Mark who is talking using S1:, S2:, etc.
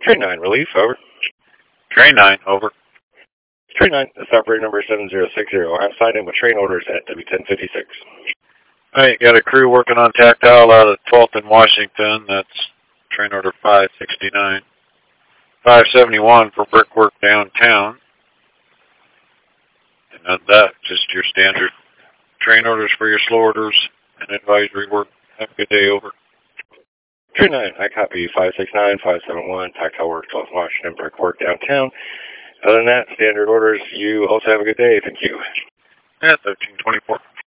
S1: Train 9, relief, over.
S2: Train 9, over.
S1: Train 9, this operator number 7060. I have signed in with train orders at W1056.
S2: Alright, got a crew working on tactile out of 12th and Washington. That's train order 569. 571 for brickwork downtown. And that, just your standard train orders for your slow orders and advisory work. Have a good day, over.
S1: Train 9, I copy 569, 571, tactile work, 12th Washington, brickwork downtown. Other than that, standard orders. You also have a good day. Thank you.
S2: Yeah, 1324.